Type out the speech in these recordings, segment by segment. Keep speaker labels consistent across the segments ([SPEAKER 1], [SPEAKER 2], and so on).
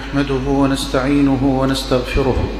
[SPEAKER 1] نحمده ونستعينه ونستغفره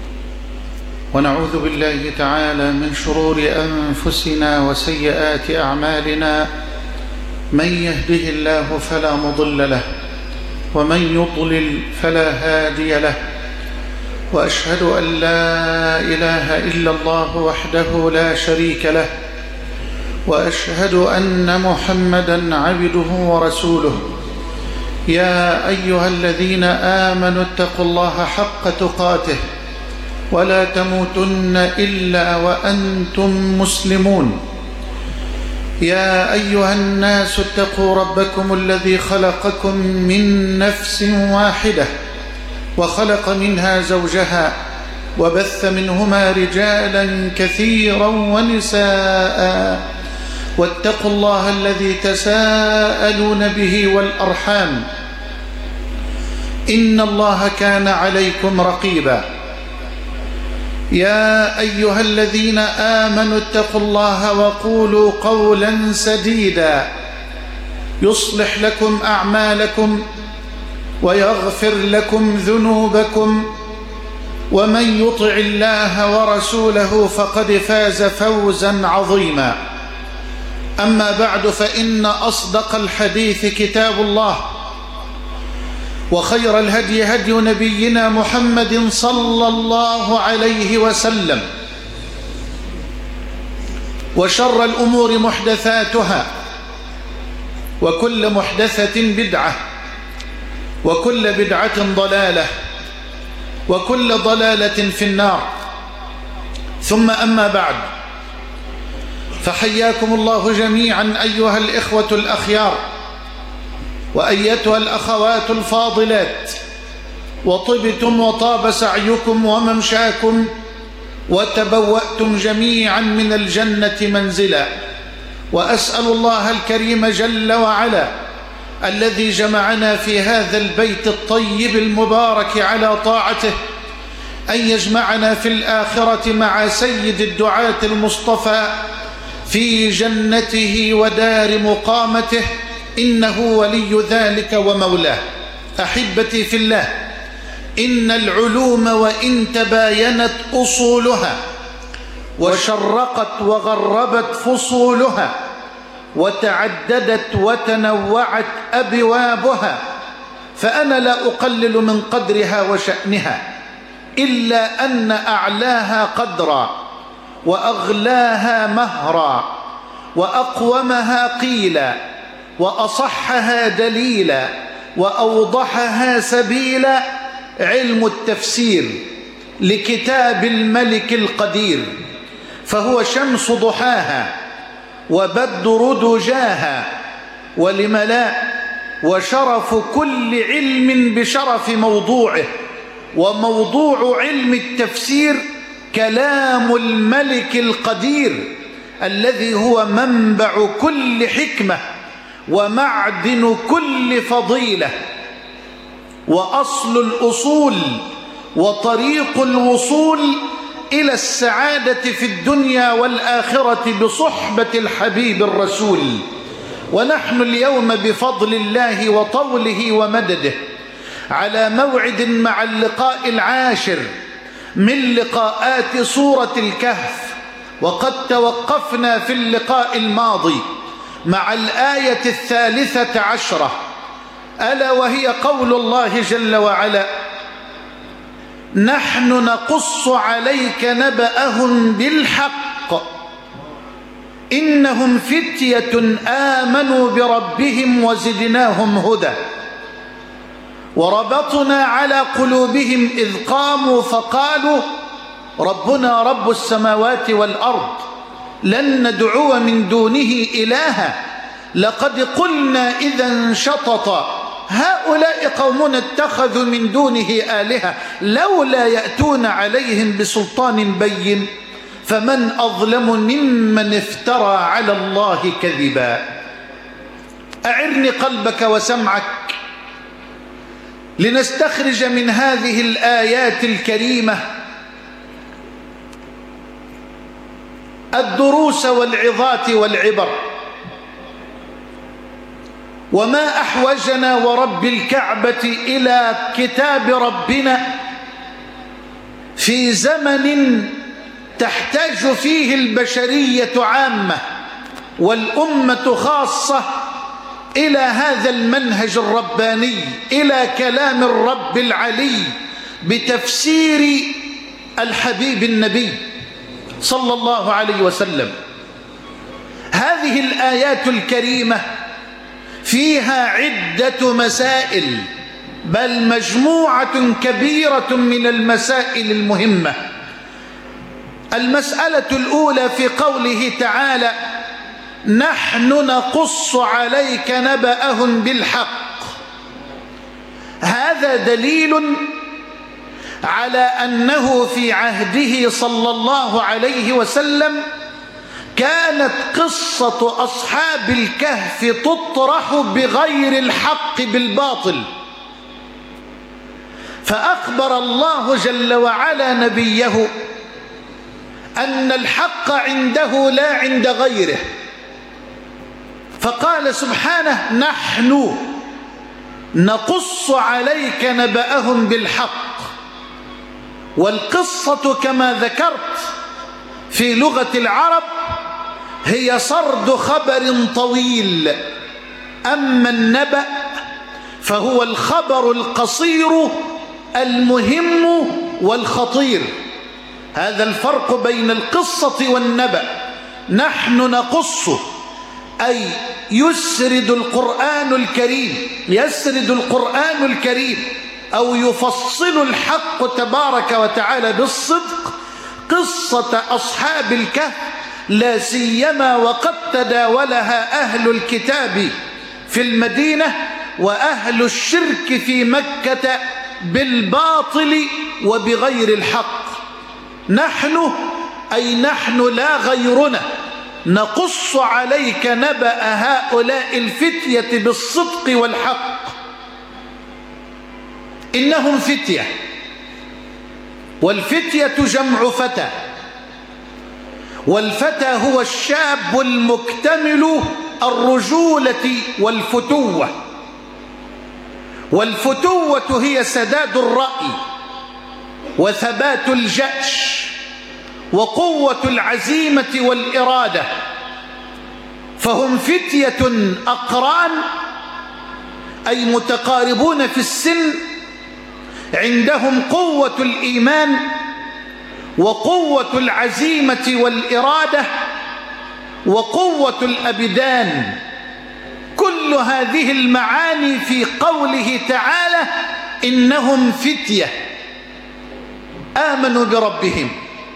[SPEAKER 1] ونعوذ بالله تعالى من شرور أنفسنا وسيئات أعمالنا. من يهده الله فلا مضل له ومن يضلل فلا هادي له، وأشهد أن لا إله إلا الله وحده لا شريك له، وأشهد أن محمدًا عبده ورسوله. يا أيها الذين آمنوا اتقوا الله حق تقاته ولا تموتن إلا وأنتم مسلمون. يا أيها الناس اتقوا ربكم الذي خلقكم من نفس واحدة وخلق منها زوجها وبث منهما رجالا كثيرا ونساء، واتقوا الله الذي تساءلون به والأرحام إن الله كان عليكم رقيبا. يا أيها الذين آمنوا اتقوا الله وقولوا قولا سديدا يصلح لكم أعمالكم ويغفر لكم ذنوبكم، ومن يطع الله ورسوله فقد فاز فوزا عظيما. أما بعد، فإن أصدق الحديث كتاب الله، وخير الهدي هدي نبينا محمد صلى الله عليه وسلم، وشر الأمور محدثاتها، وكل محدثة بدعة، وكل بدعة ضلالة، وكل ضلالة في النار. ثم أما بعد، فحياكم الله جميعا أيها الإخوة الأخيار وأيتها الأخوات الفاضلات، وطبتم وطاب سعيكم وممشاكم، وتبوأتم جميعا من الجنة منزلا. وأسأل الله الكريم جل وعلا الذي جمعنا في هذا البيت الطيب المبارك على طاعته أن يجمعنا في الآخرة مع سيد الدعاة المصطفى في جنته ودار مقامته، إنه ولي ذلك ومولاه. أحبتي في الله، إن العلوم وإن تباينت أصولها وشرقت وغربت فصولها وتعددت وتنوعت أبوابها، فأنا لا أقلل من قدرها وشأنها، إلا أن أعلاها قدرا وأغلاها مهرا وأقومها قيلا وأصحها دليلا وأوضحها سبيلا علم التفسير لكتاب الملك القدير، فهو شمس ضحاها وبدر دجاها ولملاء، وشرف كل علم بشرف موضوعه. وموضوع علم التفسير كلام الملك القدير الذي هو منبع كل حكمة ومعدن كل فضيلة وأصل الأصول وطريق الوصول إلى السعادة في الدنيا والآخرة بصحبة الحبيب الرسول. ونحن اليوم بفضل الله وطوله ومدده على موعد مع اللقاء العاشر من لقاءات سورة الكهف، وقد توقفنا في اللقاء الماضي مع الآية 13، ألا وهي قول الله جل وعلا: نحن نقص عليك نبأهم بالحق إنهم فتية آمنوا بربهم وزدناهم هدى وربطنا على قلوبهم إذ قاموا فقالوا ربنا رب السماوات والأرض لن ندعو من دونه إلها لقد قلنا إذا شططا هؤلاء قومنا اتخذوا من دونه آلهة لولا يأتون عليهم بسلطان بين فمن أظلم ممن افترى على الله كذبا. أعرني قلبك وسمعك لنستخرج من هذه الآيات الكريمة الدروس والعظات والعبر. وما أحوجنا ورب الكعبة إلى كتاب ربنا في زمن تحتاج فيه البشرية عامة والأمة خاصة إلى هذا المنهج الرباني، إلى كلام الرب العلي بتفسير الحبيب النبي صلى الله عليه وسلم. هذه الآيات الكريمة فيها عدة مسائل، بل مجموعة كبيرة من المسائل المهمة. المسألة الأولى في قوله تعالى: نحن نقص عليك نبأهم بالحق. هذا دليل على أنه في عهده صلى الله عليه وسلم كانت قصة أصحاب الكهف تطرح بغير الحق بالباطل، فأخبر الله جل وعلا نبيه أن الحق عنده لا عند غيره، فقال سبحانه: نحن نقص عليك نبأهم بالحق. والقصة كما ذكرت في لغة العرب هي سرد خبر طويل، أما النبأ فهو الخبر القصير المهم والخطير. هذا الفرق بين القصة والنبأ. نحن نقص أي يسرد القرآن الكريم أو يفصل الحق تبارك وتعالى بالصدق قصة أصحاب الكهف، لا سيما وقد تداولها أهل الكتاب في المدينة وأهل الشرك في مكة بالباطل وبغير الحق. نحن أي نحن لا غيرنا نقص عليك نبأ هؤلاء الفتية بالصدق والحق. إنهم فتية، والفتية جمع فتى، والفتى هو الشاب المكتمل الرجولة والفتوة. والفتوة هي سداد الرأي وثبات الجأش وقوة العزيمة والإرادة. فهم فتية أقران أي متقاربون في السن، عندهم قوة الإيمان وقوة العزيمة والإرادة وقوة الأبدان. كل هذه المعاني في قوله تعالى: إنهم فتية آمنوا بربهم.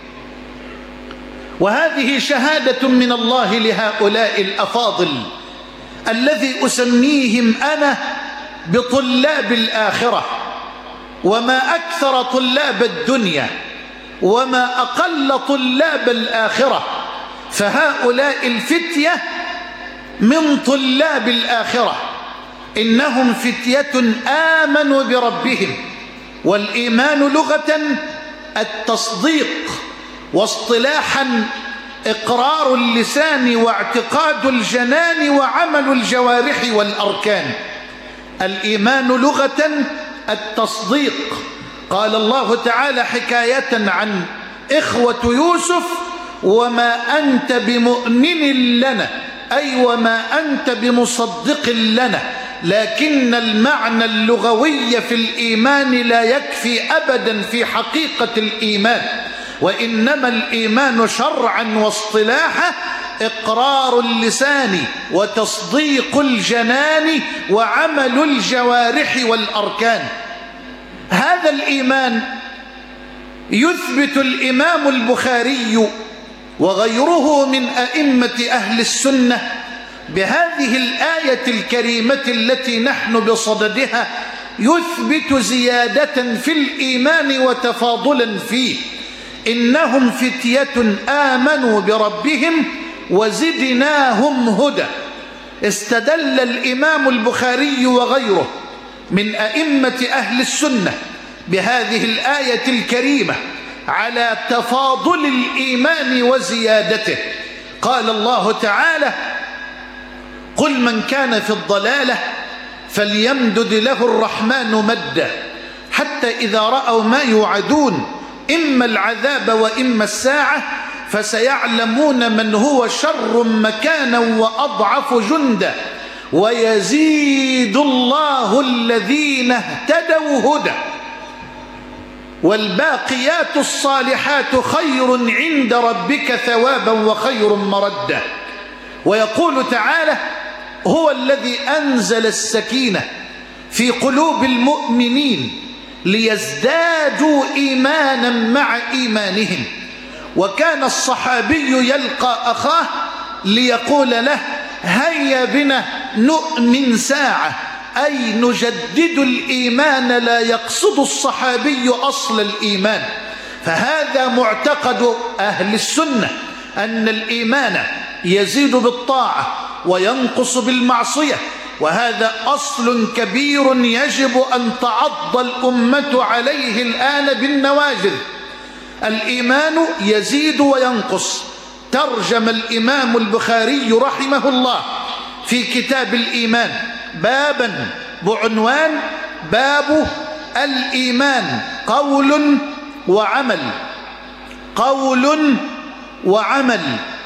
[SPEAKER 1] وهذه شهادة من الله لهؤلاء الأفاضل الذي أسميهم أنا بطلاب الآخرة. وما أكثر طلاب الدنيا وما أقل طلاب الآخرة، فهؤلاء الفتية من طلاب الآخرة. إنهم فتية آمنوا بربهم. والإيمان لغة التصديق، واصطلاحا إقرار اللسان واعتقاد الجنان وعمل الجوارح والأركان. الإيمان لغة التصديق. قال الله تعالى حكاية عن إخوة يوسف: وما أنت بمؤمن لنا، أي وما أنت بمصدق لنا. لكن المعنى اللغوي في الإيمان لا يكفي أبدا في حقيقة الإيمان، وإنما الإيمان شرعا واصطلاحا إقرار اللسان وتصديق الجنان وعمل الجوارح والأركان. هذا الإيمان يثبت الإمام البخاري وغيره من أئمة أهل السنة بهذه الآية الكريمة التي نحن بصددها، يثبت زيادة في الإيمان وتفاضلا فيه. إنهم فتية آمنوا بربهم وزدناهم هدى. استدل الإمام البخاري وغيره من أئمة أهل السنة بهذه الآية الكريمة على تفاضل الإيمان وزيادته. قال الله تعالى: قل من كان في الضلالة فليمدد له الرحمن مدا حتى إذا رأوا ما يوعدون إما العذاب وإما الساعة فسيعلمون من هو شر مكانا وأضعف جندا ويزيد الله الذين اهتدوا هدى والباقيات الصالحات خير عند ربك ثوابا وخير مردا. ويقول تعالى: هو الذي أنزل السكينة في قلوب المؤمنين ليزدادوا إيمانا مع إيمانهم. وكان الصحابي يلقى أخاه ليقول له: هيا بنا نؤمن ساعة، أي نجدد الإيمان. لا يقصد الصحابي أصل الإيمان، فهذا معتقد أهل السنة أن الإيمان يزيد بالطاعة وينقص بالمعصية، وهذا أصل كبير يجب أن تعض الأمة عليه الآن بالنواجذ. الإيمان يزيد وينقص. ترجم الإمام البخاري رحمه الله في كتاب الإيمان بابا بعنوان: باب الإيمان قول وعمل، قول وعمل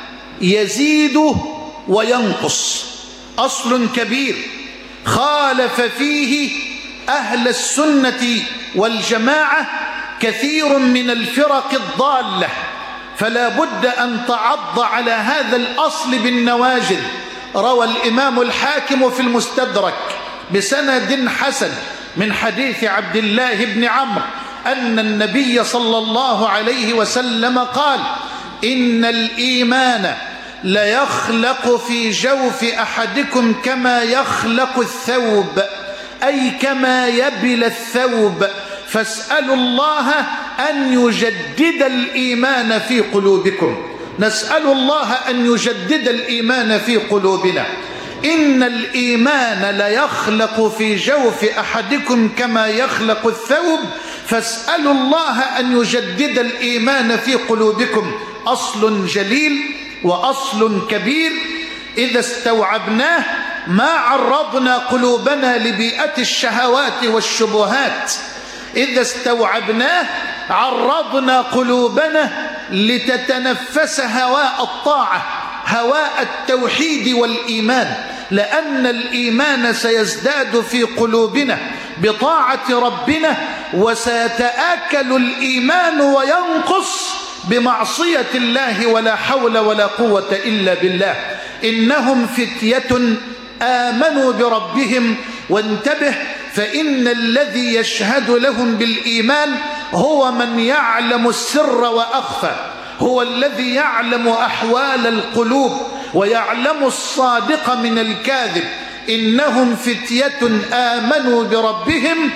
[SPEAKER 1] يزيد وينقص. أصل كبير خالف فيه أهل السنة والجماعة كثير من الفرق الضالة، فلا بد أن تعض على هذا الأصل بالنواجذ. روى الإمام الحاكم في المستدرك بسند حسن من حديث عبد الله بن عمرو أن النبي صلى الله عليه وسلم قال: إن الإيمان ليخلق في جوف أحدكم كما يخلق الثوب، أي كما يبل الثوب، فاسألوا الله أن يجدد الإيمان في قلوبكم. نسأل الله أن يجدد الإيمان في قلوبنا. إن الإيمان ليخلق في جوف أحدكم كما يخلق الثوب، فاسألوا الله أن يجدد الإيمان في قلوبكم. أصل جليل وأصل كبير إذا استوعبناه ما عرضنا قلوبنا لبيئة الشهوات والشبهات. إذا استوعبناه عرضنا قلوبنا لتتنفس هواء الطاعة، هواء التوحيد والإيمان، لأن الإيمان سيزداد في قلوبنا بطاعة ربنا، وسيتآكل الإيمان وينقص بمعصية الله، ولا حول ولا قوة إلا بالله. إنهم فتية آمنوا بربهم. وانتبه، فإن الذي يشهد لهم بالإيمان هو من يعلم السر وأخفى، هو الذي يعلم أحوال القلوب ويعلم الصادق من الكاذب. إنهم فتية آمنوا بربهم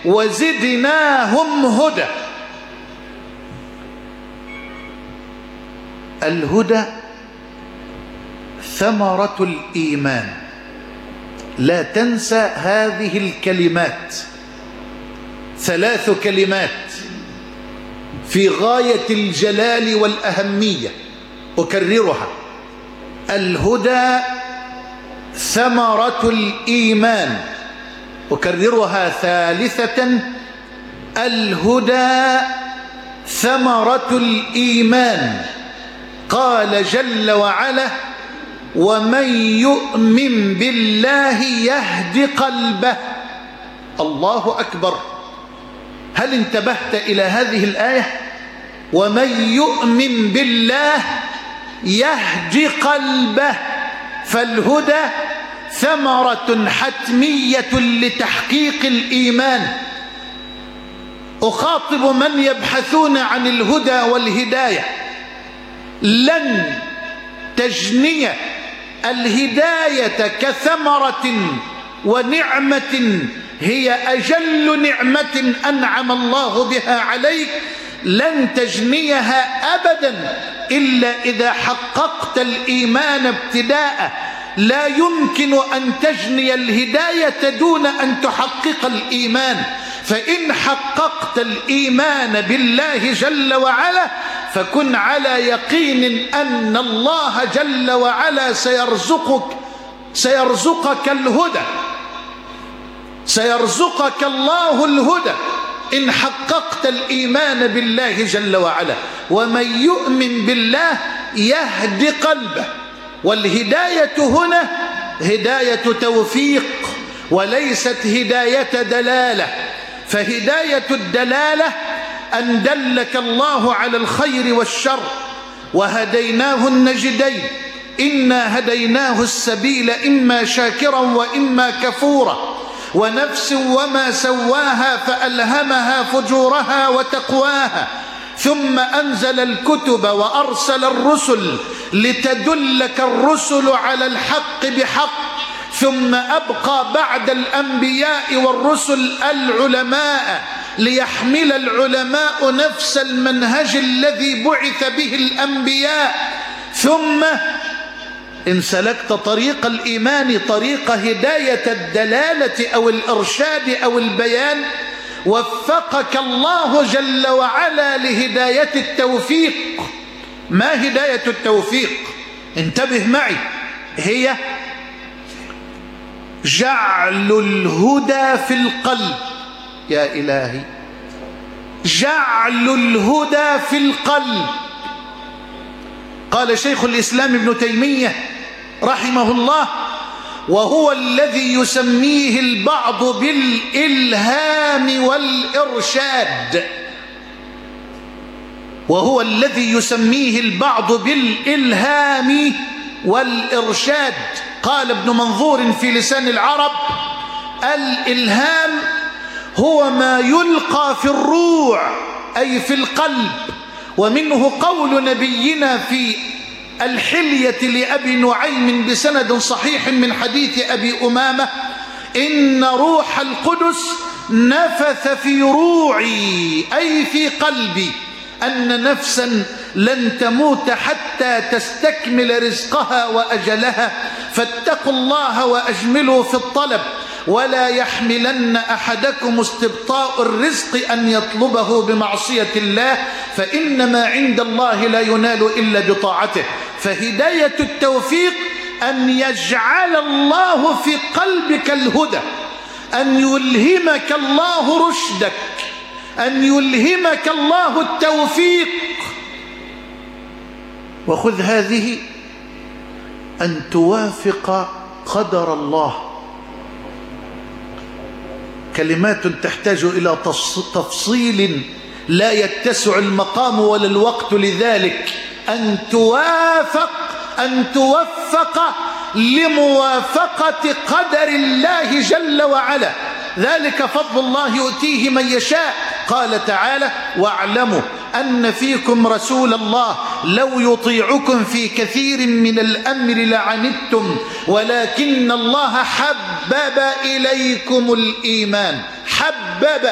[SPEAKER 1] وزدناهم هدى. الهدى ثمرة الإيمان. لا تنسى هذه الكلمات، 3 كلمات في غاية الجلال والأهمية، أكررها: الهدى ثمرة الإيمان. أكررها ثالثة: الهدى ثمرة الإيمان. قال جل وعلا: ومن يؤمن بالله يهد قلبه. الله أكبر. هل انتبهت إلى هذه الآية؟ ومن يؤمن بالله يهد قلبه. فالهدى ثمرة حتمية لتحقيق الإيمان. أخاطب من يبحثون عن الهدى والهداية: لن تجني الهداية كثمرة ونعمة هي أجل نعمة أنعم الله بها عليك، لن تجنيها أبدا إلا إذا حققت الإيمان ابتداء. لا يمكن أن تجني الهداية دون أن تحقق الإيمان. فإن حققت الإيمان بالله جل وعلا فكن على يقين أن الله جل وعلا سيرزقك سيرزقك الهدى، سيرزقك الله الهدى إن حققت الإيمان بالله جل وعلا. ومن يؤمن بالله يهدي قلبه. والهداية هنا هداية توفيق وليست هداية دلالة. فهداية الدلالة أن دلك الله على الخير والشر، وهديناه النجدين، إنا هديناه السبيل إما شاكرا وإما كفورا، ونفس وما سواها فألهمها فجورها وتقواها، ثم أنزل الكتب وأرسل الرسل لتدلك الرسل على الحق بحق، ثم أبقى بعد الأنبياء والرسل العلماء ليحمل العلماء نفس المنهج الذي بعث به الأنبياء. ثم إن سلكت طريق الإيمان، طريق هداية الدلالة أو الإرشاد أو البيان، وفقك الله جل وعلا لهداية التوفيق. ما هداية التوفيق؟ انتبه معي، هي جعل الهدى في القلب. يا إلهي، جعل الهدى في القلب. قال شيخ الإسلام ابن تيمية رحمه الله: وهو الذي يسميه البعض بالإلهام والإرشاد. وهو الذي يسميه البعض بالإلهام والإرشاد. قال ابن منظور في لسان العرب: الإلهام هو ما يلقى في الروع أي في القلب. ومنه قول نبينا في الحلية لأبي نعيم بسند صحيح من حديث أبي أمامة: إن روح القدس نفث في روعي أي في قلبي أن نفسا لن تموت حتى تستكمل رزقها وأجلها، فاتقوا الله وأجملوا في الطلب، ولا يحملن أحدكم استبطاء الرزق أن يطلبه بمعصية الله، فإنما عند الله لا ينال إلا بطاعته. فهداية التوفيق أن يجعل الله في قلبك الهدى، أن يلهمك الله رشدك، أن يلهمك الله التوفيق. وخذ هذه: أن توافق قدر الله. كلمات تحتاج إلى تفصيل لا يتسع المقام ولا الوقت لذلك. أن توافق، أن توفق لموافقة قدر الله جل وعلا. ذلك فضل الله يؤتيه من يشاء. قال تعالى: واعلموا أن فيكم رسول الله لو يطيعكم في كثير من الأمر لعنتم ولكن الله حبب إليكم الإيمان. حبب،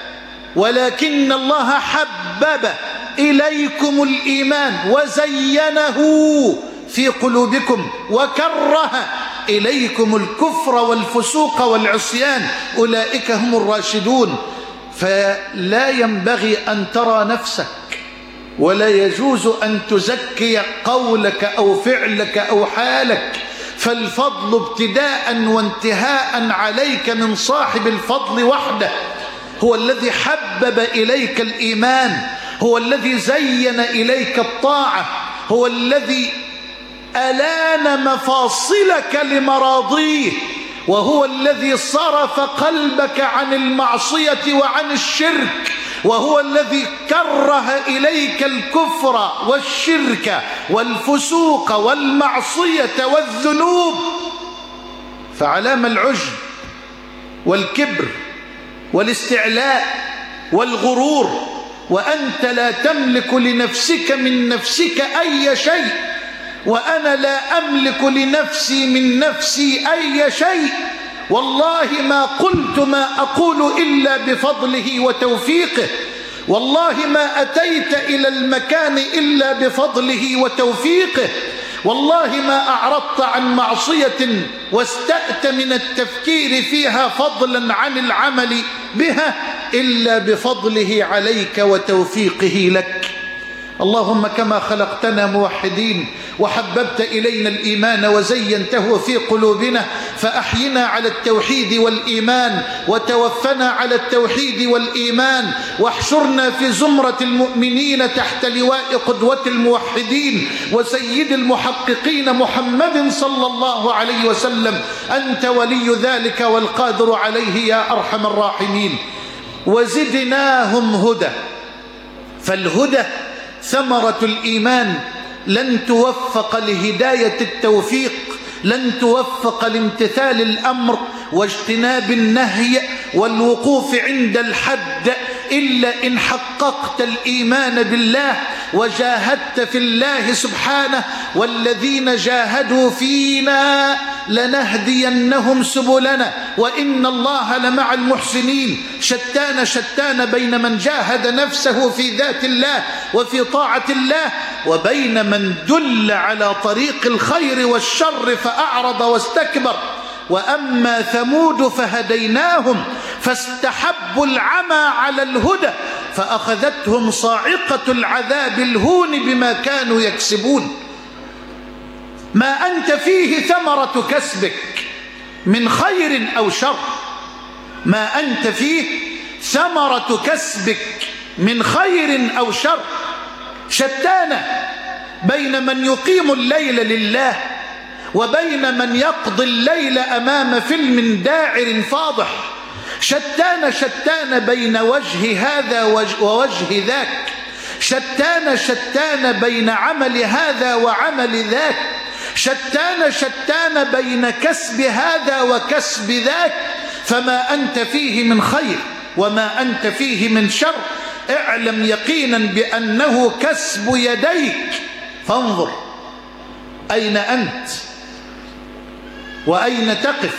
[SPEAKER 1] ولكن الله حبب إليكم الإيمان وزينه في قلوبكم وكره إليكم الكفر والفسوق والعصيان، أولئك هم الراشدون. فلا ينبغي أن ترى نفسك، ولا يجوز أن تزكي قولك أو فعلك أو حالك، فالفضل ابتداء وانتهاء عليك من صاحب الفضل وحده. هو الذي حبب إليك الإيمان، هو الذي زين إليك الطاعة، هو الذي ألان مفاصلك لمراضيه، وهو الذي صرف قلبك عن المعصية وعن الشرك، وهو الذي كره إليك الكفر والشرك والفسوق والمعصية والذنوب. فعلام العجب والكبر والاستعلاء والغرور، وأنت لا تملك لنفسك من نفسك أي شيء، وأنا لا أملك لنفسي من نفسي أي شيء. والله ما قلت ما أقول إلا بفضله وتوفيقه، والله ما أتيت إلى المكان إلا بفضله وتوفيقه، والله ما أعرضت عن معصية واستأت من التفكير فيها فضلا عن العمل بها إلا بفضله عليك وتوفيقه لك. اللهم كما خلقتنا موحدين وحببت إلينا الإيمان وزينته في قلوبنا فأحينا على التوحيد والإيمان وتوفنا على التوحيد والإيمان واحشرنا في زمرة المؤمنين تحت لواء قدوة الموحدين وسيد المحققين محمد صلى الله عليه وسلم. أنت ولي ذلك والقادر عليه يا أرحم الراحمين. وزدناهم هدى، فالهدى ثمرة الإيمان، لن توفق لهداية التوفيق، لن توفق لامتثال الأمر واجتناب النهي والوقوف عند الحد إلا إن حققت الإيمان بالله وجاهدت في الله سبحانه. والذين جاهدوا فينا لنهدينهم سبلنا وإن الله لمع المحسنين. شتان بين من جاهد نفسه في ذات الله وفي طاعة الله وبين من دل على طريق الخير والشر فأعرض واستكبر. وأما ثمود فهديناهم فاستحبوا العمى على الهدى فأخذتهم صاعقة العذاب الهون بما كانوا يكسبون. ما أنت فيه ثمرة كسبك من خير أو شر، ما أنت فيه ثمرة كسبك من خير أو شر. شتان بين من يقيم الليل لله وبين من يقضي الليل أمام فيلم داعر فاضح. شتان بين وجه هذا ووجه ذاك. شتان بين عمل هذا وعمل ذاك. شتان بين كسب هذا وكسب ذاك. فما أنت فيه من خير وما أنت فيه من شر. اعلم يقينا بأنه كسب يديك، فانظر أين أنت وأين تقف.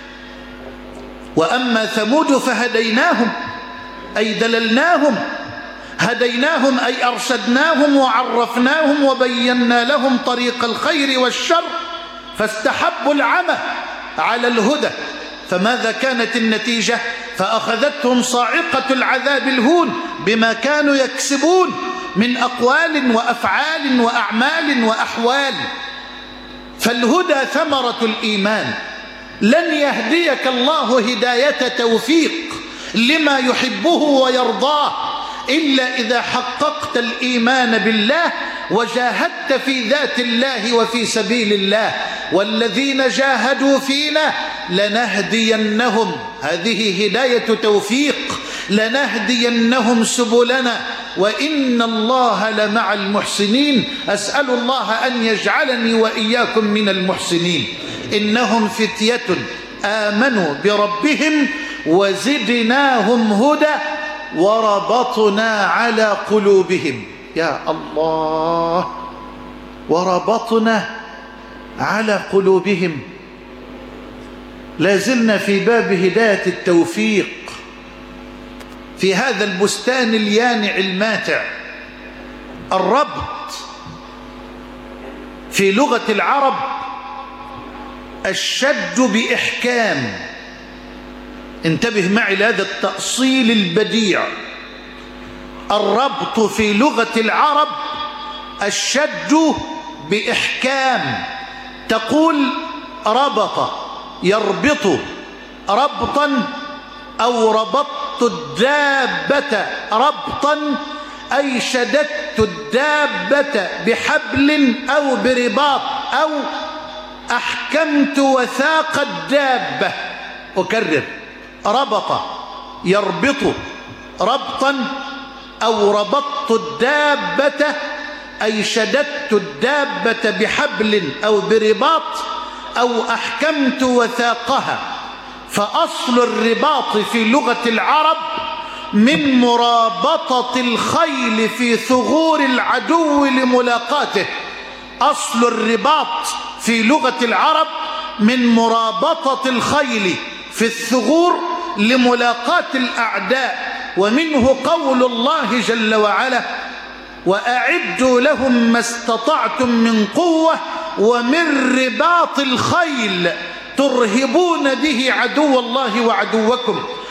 [SPEAKER 1] وأما ثمود فهديناهم أي دللناهم، هديناهم أي أرشدناهم وعرفناهم وبينا لهم طريق الخير والشر فاستحبوا العمى على الهدى. فماذا كانت النتيجة؟ فأخذتهم صاعقة العذاب الهون بما كانوا يكسبون من أقوال وأفعال وأعمال وأحوال. فالهدى ثمرة الإيمان. لن يهديك الله هداية توفيق لما يحبه ويرضاه إلا إذا حققت الإيمان بالله وجاهدت في ذات الله وفي سبيل الله. والذين جاهدوا فينا لنهدينهم، هذه هداية توفيق، لنهدينهم سبلنا وإن الله لمع المحسنين. أسأل الله أن يجعلني وإياكم من المحسنين. إنهم فتية آمنوا بربهم وزدناهم هدى وربطنا على قلوبهم. يا الله، وربطنا على قلوبهم. لازلنا في باب هداية التوفيق في هذا البستان اليانع الماتع. الربط في لغة العرب الشد بإحكام. انتبه معي لهذا التأصيل البديع. الربط في لغة العرب الشد بإحكام. تقول ربط يربط ربطا أو ربطت الدابة ربطا أي شددت الدابة بحبل أو برباط أو أحكمت وثاق الدابة. أكرر: ربط يربط ربطا أو ربطت الدابة أي شددت الدابة بحبل أو برباط أو أحكمت وثاقها. فأصل الرباط في لغة العرب من مرابطة الخيل في ثغور العدو لملاقاته. أصل الرباط في لغة العرب من مرابطة الخيل في الثغور لملاقاة الأعداء. ومنه قول الله جل وعلا: وأعدوا لهم ما استطعتم من قوة ومن رباط الخيل ترهبون به عدو الله وعدوكم.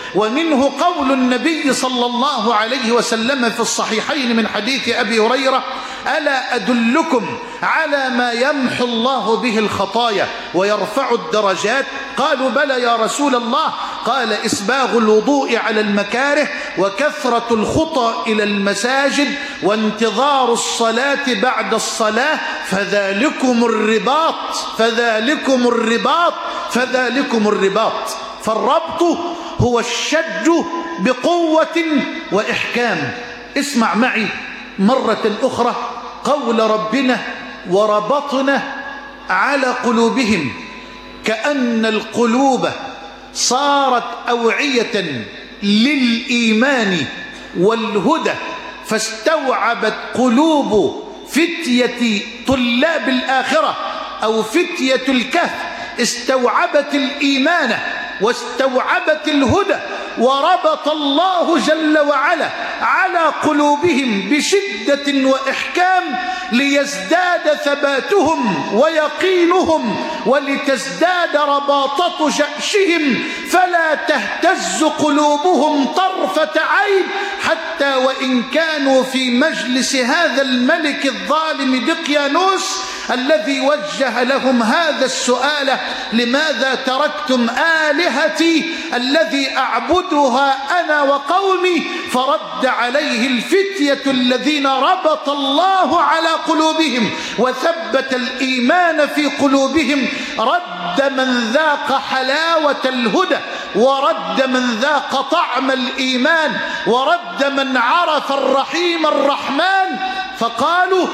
[SPEAKER 1] ومنه قول النبي صلى الله عليه وسلم في الصحيحين من حديث أبي هريرة: ألا أدلكم على ما يمحو الله به الخطايا ويرفع الدرجات؟ قالوا: بلى يا رسول الله. قال: إسباغ الوضوء على المكاره، وكثرة الخطى إلى المساجد، وانتظار الصلاة بعد الصلاة، فذلكم الرباط فذلكم الرباط فذلكم الرباط. فالربط هو الشد بقوة وإحكام. اسمع معي مرة أخرى قول ربنا: وربطنا على قلوبهم، كأن القلوب صارت أوعية للإيمان والهدى، فاستوعبت قلوب فتية طلاب الآخرة أو فتية الكهف، استوعبت الإيمان واستوعبت الهدى، وربط الله جل وعلا على قلوبهم بشدة وإحكام ليزداد ثباتهم ويقينهم، ولتزداد رباطة جأشهم، فلا تهتز قلوبهم طرفة عين، حتى وإن كانوا في مجلس هذا الملك الظالم دقيانوس الذي وجه لهم هذا السؤال: لماذا تركتم آلهتي الذي أعبدها أنا وقومي؟ فرد عليه الفتية الذين ربط الله على قلوبهم وثبت الإيمان في قلوبهم: رد من ذاق حلاوة الهدى، ورد من ذاق طعم الإيمان، ورد من عرف الرحيم الرحمن، فقالوا: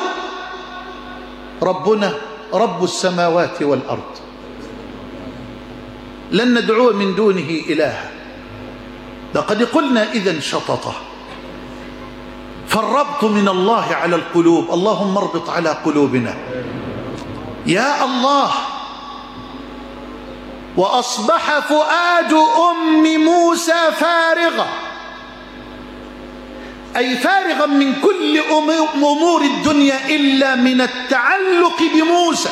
[SPEAKER 1] ربنا رب السماوات والأرض، لن ندعو من دونه إلها، لقد قلنا إذن شططه. فالربط من الله على القلوب. اللهم اربط على قلوبنا يا الله. وأصبح فؤاد أم موسى فارغا، أي فارغا من كل أمور الدنيا إلا من التعلق بموسى.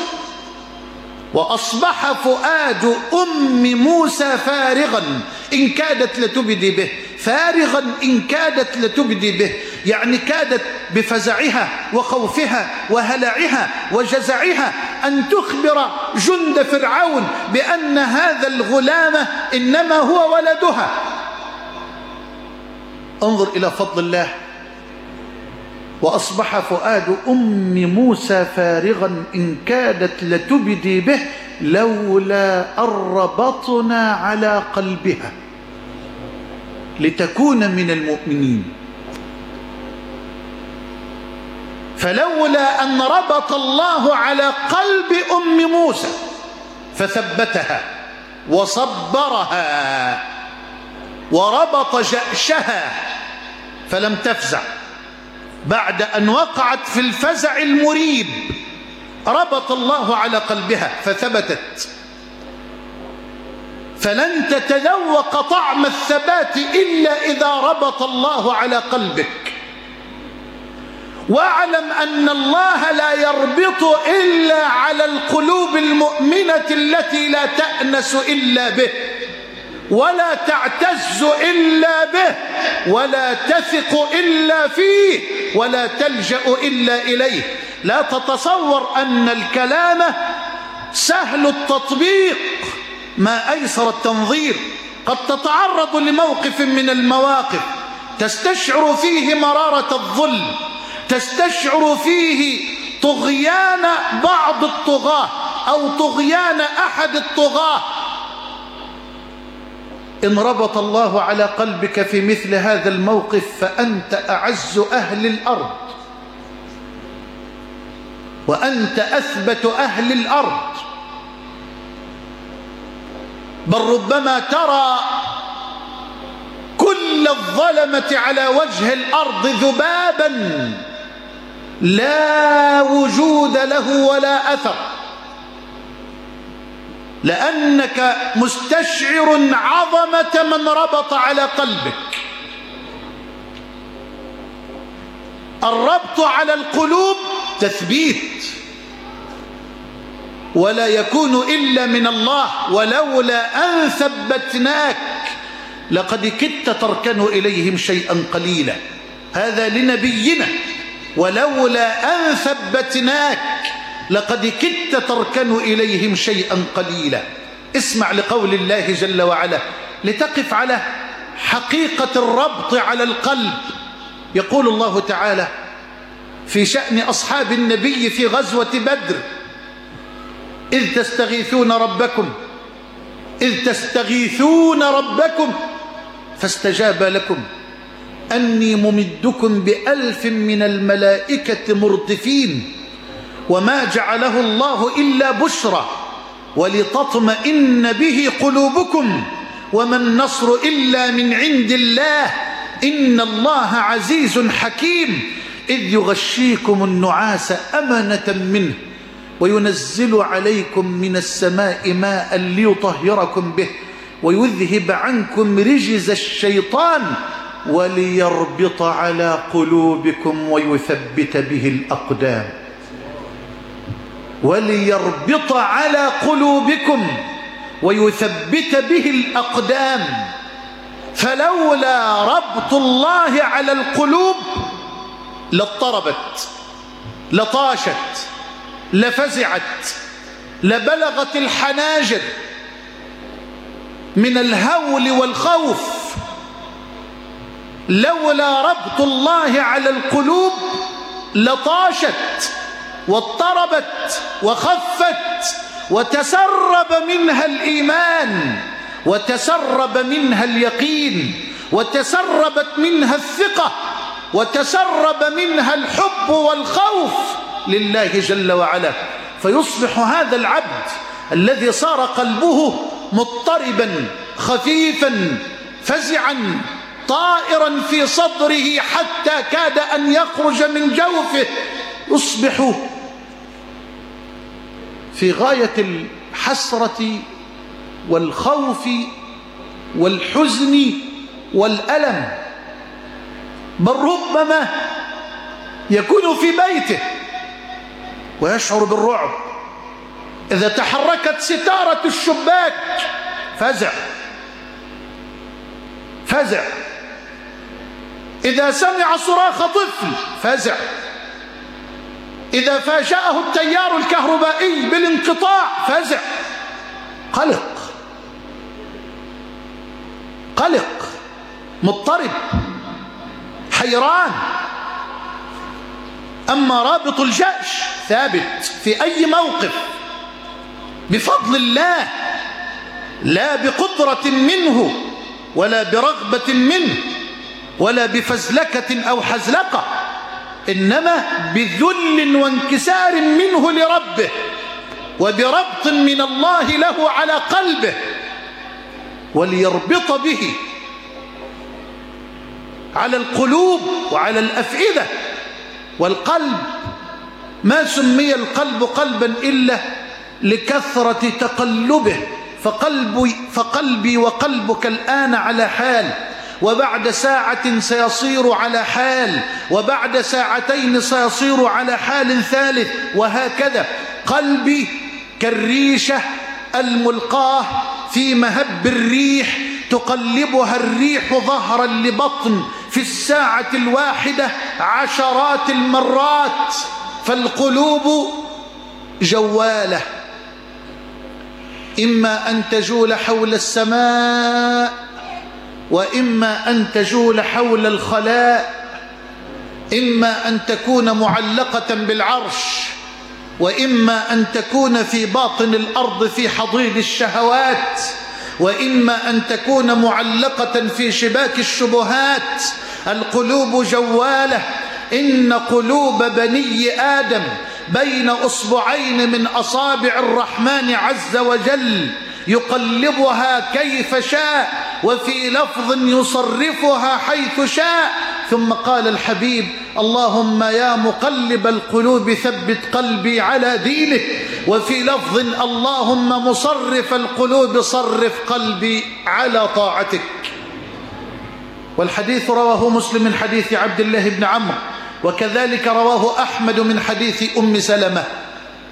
[SPEAKER 1] وأصبح فؤاد أم موسى فارغا إن كادت لتبدي به، فارغا إن كادت لتبدي به، يعني كادت بفزعها وخوفها وهلعها وجزعها أن تخبر جند فرعون بأن هذا الغلام إنما هو ولدها. انظر إلى فضل الله. وأصبح فؤاد أم موسى فارغا إن كادت لتبدي به لولا أن ربطنا على قلبها لتكون من المؤمنين. فلولا أن ربط الله على قلب أم موسى فثبتها وصبرها وربط جأشها فلم تفزع بعد أن وقعت في الفزع المريب، ربط الله على قلبها فثبتت. فلن تتذوق طعم الثبات إلا إذا ربط الله على قلبك. واعلم أن الله لا يربط إلا على القلوب المؤمنة التي لا تأنس إلا به، ولا تعتز إلا به، ولا تثق إلا فيه، ولا تلجأ إلا إليه. لا تتصور أن الكلام سهل التطبيق، ما أيسر التنظير. قد تتعرض لموقف من المواقف تستشعر فيه مرارة الظلم، تستشعر فيه طغيان بعض الطغاة أو طغيان أحد الطغاة. إن ربط الله على قلبك في مثل هذا الموقف فأنت أعز أهل الأرض، وأنت أثبت أهل الأرض. بل ربما ترى كل الظلمة على وجه الأرض ذبابا لا وجود له ولا أثر، لأنك مستشعر عظمة من ربط على قلبك. الربط على القلوب تثبيت، ولا يكون إلا من الله. ولولا أن ثبتناك لقد كدت تركن إليهم شيئا قليلا. هذا لنبينا: ولولا أن ثبتناك لقد كدت تركن إليهم شيئا قليلا. اسمع لقول الله جل وعلا لتقف على حقيقة الربط على القلب. يقول الله تعالى في شأن أصحاب النبي في غزوة بدر: إذ تستغيثون ربكم فاستجاب لكم أني ممدكم ب1000 من الملائكة مردفين وما جعله الله إلا بشرى ولتطمئن به قلوبكم وما النصر إلا من عند الله إن الله عزيز حكيم إذ يغشيكم النعاس أمنة منه وينزل عليكم من السماء ماء ليطهركم به ويذهب عنكم رجز الشيطان وليربط على قلوبكم ويثبت به الأقدام. وليربط على قلوبكم ويثبت به الأقدام. فلولا ربط الله على القلوب لاضطربت، لطاشت، لفزعت، لبلغت الحناجر من الهول والخوف. لولا ربط الله على القلوب لطاشت واضطربت وخفت وتسرب منها الإيمان وتسرب منها اليقين وتسربت منها الثقة وتسرب منها الحب والخوف لله جل وعلا. فيصبح هذا العبد الذي صار قلبه مضطربا خفيفا فزعا طائرا في صدره حتى كاد أن يخرج من جوفه، يصبح في غاية الحسرة والخوف والحزن والألم. بل ربما يكون في بيته ويشعر بالرعب إذا تحركت ستارة الشباك، فزع. إذا سمع صراخ طفل فزع. إذا فاجأه التيار الكهربائي بالانقطاع فزع. قلق، مضطرب، حيران. أما رابط الجأش ثابت في أي موقف بفضل الله، لا بقدرة منه ولا برغبة منه ولا بفزلكة أو حزلقة، إنما بذل وانكسار منه لربه وبربط من الله له على قلبه وليربط به على القلوب وعلى الأفئدة. والقلب ما سمي القلب قلبا إلا لكثرة تقلبه، فقلبي وقلبك الآن على حال، وبعد ساعة سيصير على حال، وبعد ساعتين سيصير على حال ثالث، وهكذا. قلبي كالريشة الملقاة في مهب الريح تقلبها الريح ظهرا لبطن في الساعة الواحدة 10 المرات. فالقلوب جوالة، إما أن تجول حول السماء وإما أن تجول حول الخلاء، إما أن تكون معلقة بالعرش وإما أن تكون في باطن الأرض في حضيض الشهوات، وإما أن تكون معلقة في شباك الشبهات. القلوب جوالة، إن قلوب بني آدم بين أصبعين من أصابع الرحمن عز وجل يقلبها كيف شاء، وفي لفظ يصرفها حيث شاء. ثم قال الحبيب: اللهم يا مقلب القلوب ثبت قلبي على دينك. وفي لفظ: اللهم مصرف القلوب صرف قلبي على طاعتك. والحديث رواه مسلم من حديث عبد الله بن عمرو، وكذلك رواه أحمد من حديث أم سلمة.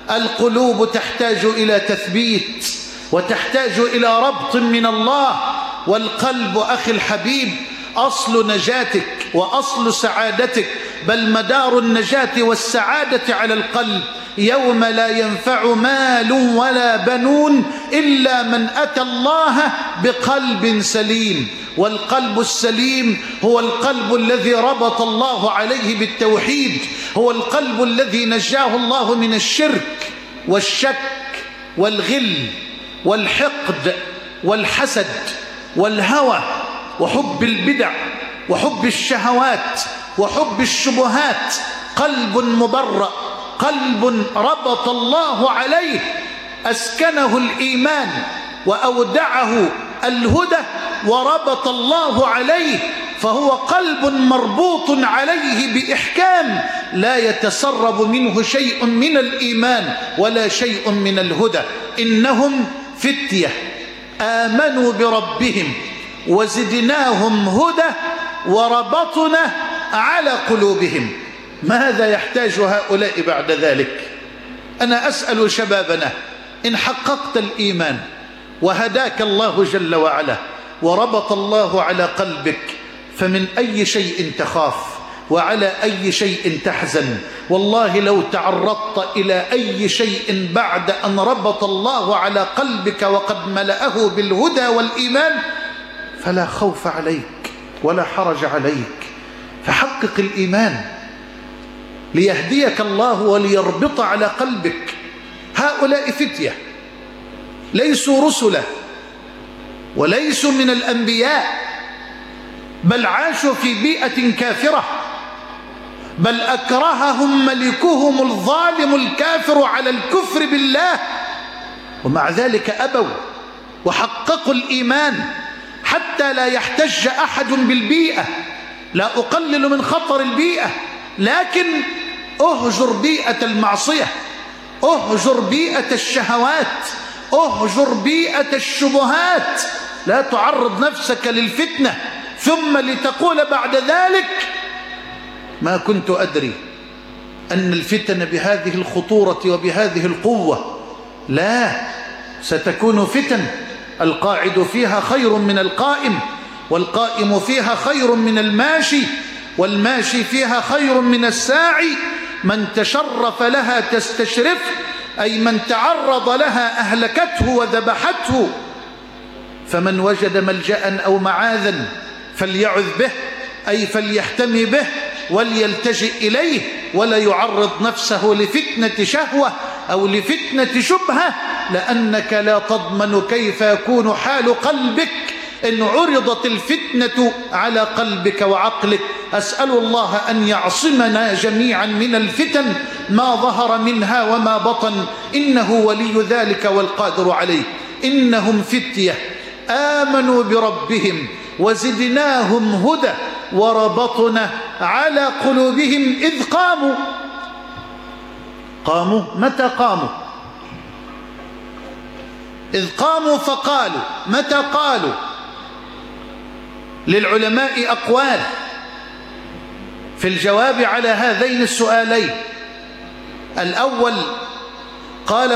[SPEAKER 1] القلوب تحتاج إلى تثبيت وتحتاج إلى ربط من الله والقلب أخي الحبيب أصل نجاتك وأصل سعادتك، بل مدار النجاة والسعادة على القلب. يوم لا ينفع مال ولا بنون إلا من أتى الله بقلب سليم. والقلب السليم هو القلب الذي ربط الله عليه بالتوحيد، هو القلب الذي نجاه الله من الشرك والشك والغل والحقد والحسد والهوى وحب البدع وحب الشهوات وحب الشبهات. قلب مبرأ، قلب ربط الله عليه، أسكنه الإيمان وأودعه الهدى وربط الله عليه، فهو قلب مربوط عليه بإحكام لا يتسرب منه شيء من الإيمان ولا شيء من الهدى. إنهم فتية آمنوا بربهم وزدناهم هدى وربطنا على قلوبهم. ماذا يحتاج هؤلاء بعد ذلك؟ أنا أسأل شبابنا، إن حققت الإيمان وهداك الله جل وعلا وربط الله على قلبك، فمن أي شيء تخاف وعلى أي شيء تحزن؟ والله لو تعرضت إلى أي شيء بعد أن ربط الله على قلبك وقد ملأه بالهدى والإيمان فلا خوف عليك ولا حرج عليك. فحقق الإيمان ليهديك الله وليربط على قلبك. هؤلاء فتية ليسوا رسلا وليسوا من الأنبياء، بل عاشوا في بيئة كافرة، بل أكرههم ملكهم الظالم الكافر على الكفر بالله، ومع ذلك أبوا وحققوا الإيمان حتى لا يحتج أحد بالبيئة. لا أقلل من خطر البيئة، لكن أهجر بيئة المعصية، أهجر بيئة الشهوات، أهجر بيئة الشبهات. لا تعرض نفسك للفتنة ثم لتقول بعد ذلك ما كنت أدري أن الفتن بهذه الخطورة وبهذه القوة. لا، ستكون فتن القاعد فيها خير من القائم، والقائم فيها خير من الماشي، والماشي فيها خير من الساعي. من تشرف لها تستشرف، أي من تعرض لها أهلكته وذبحته. فمن وجد ملجأ أو معاذا فليعذ به، أي فليحتمي به وليلتجئ إليه، ولا يعرض نفسه لفتنة شهوة أو لفتنة شبهة، لأنك لا تضمن كيف يكون حال قلبك إن عرضت الفتنة على قلبك وعقلك. أسأل الله أن يعصمنا جميعا من الفتن ما ظهر منها وما بطن، إنه ولي ذلك والقادر عليه. إنهم فتية آمنوا بربهم وزدناهم هدى وربطنا على قلوبهم إذ قاموا. متى قاموا؟ إذ قاموا فقالوا. متى قالوا؟ للعلماء أقوال في الجواب على هذين السؤالين. الأول قاله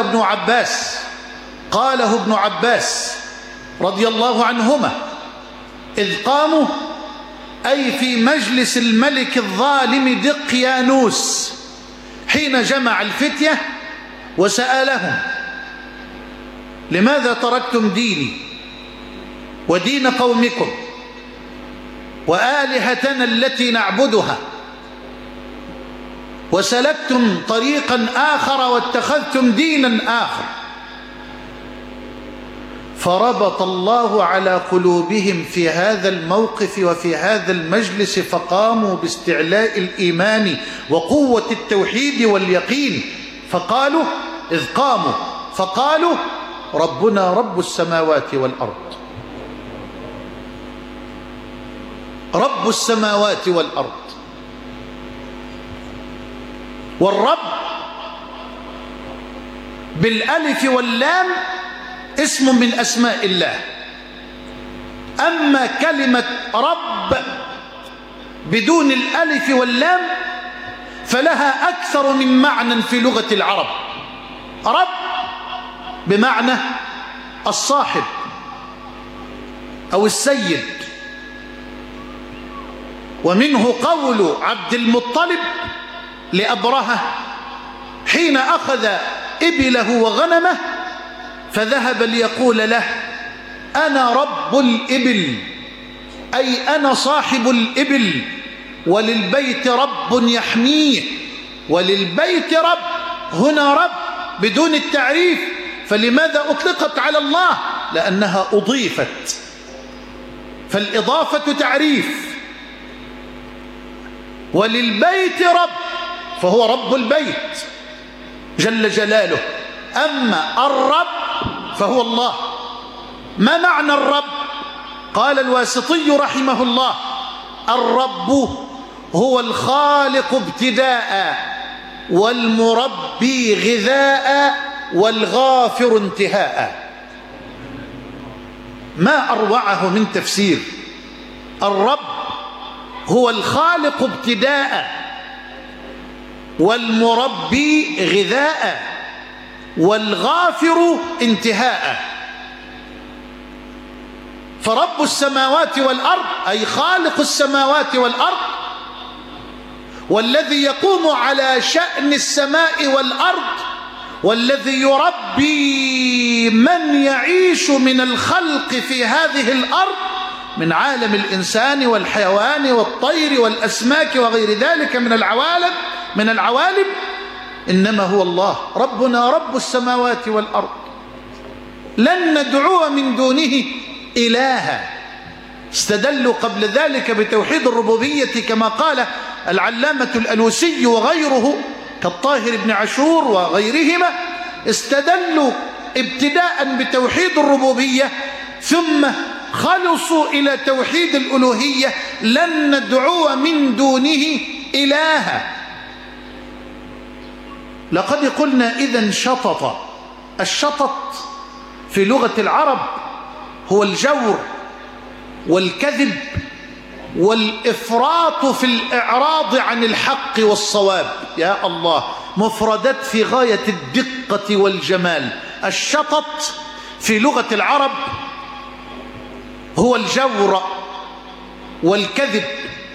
[SPEAKER 1] ابن عباس رضي الله عنهما: إذ قاموا أي في مجلس الملك الظالم دقيانوس حين جمع الفتية وسألهم: لماذا تركتم ديني ودين قومكم وآلهتنا التي نعبدها وسلكتم طريقا آخر واتخذتم دينا آخر؟ فربط الله على قلوبهم في هذا الموقف وفي هذا المجلس، فقاموا باستعلاء الإيمان وقوة التوحيد واليقين. فقالوا: إذ قاموا فقالوا: ربنا رب السماوات والأرض. رب السماوات والأرض. والرب بالألف واللام اسم من أسماء الله. أما كلمة رب بدون الألف واللام فلها أكثر من معنى في لغة العرب. رب بمعنى الصاحب، أو السيد. ومنه قول عبد المطلب لأبرهة حين أخذ إبله وغنمه فذهب ليقول له أنا رب الإبل، أي أنا صاحب الإبل، وللبيت رب يحميه. وللبيت رب، هنا رب بدون التعريف، فلماذا أطلقت على الله؟ لأنها أضيفت، فالإضافة تعريف. وللبيت رب، فهو رب البيت جل جلاله. أما الرب فهو الله. ما معنى الرب؟ قال الواسطي رحمه الله: الرب هو الخالق ابتداء، والمربي غذاء، والغافر انتهاء. ما أروعه من تفسير. الرب هو الخالق ابتداء، والمربي غذاء، والغافر انتهاء. فرب السماوات والأرض أي خالق السماوات والأرض، والذي يقوم على شأن السماء والأرض، والذي يربي من يعيش من الخلق في هذه الأرض من عالم الإنسان والحيوان والطير والأسماك وغير ذلك من العوالم، إنما هو الله. ربنا رب السماوات والأرض، لن ندعو من دونه إلها. استدلوا قبل ذلك بتوحيد الربوبية كما قال العلامة الألوسي وغيره كالطاهر بن عاشور وغيرهما، استدلوا ابتداء بتوحيد الربوبية ثم خلصوا إلى توحيد الألوهية: لن ندعو من دونه إلها. لقد قلنا إذن شطط. الشطط في لغة العرب هو الجور والكذب والإفراط في الإعراض عن الحق والصواب. يا الله، مفردات في غاية الدقة والجمال. الشطط في لغة العرب هو الجور والكذب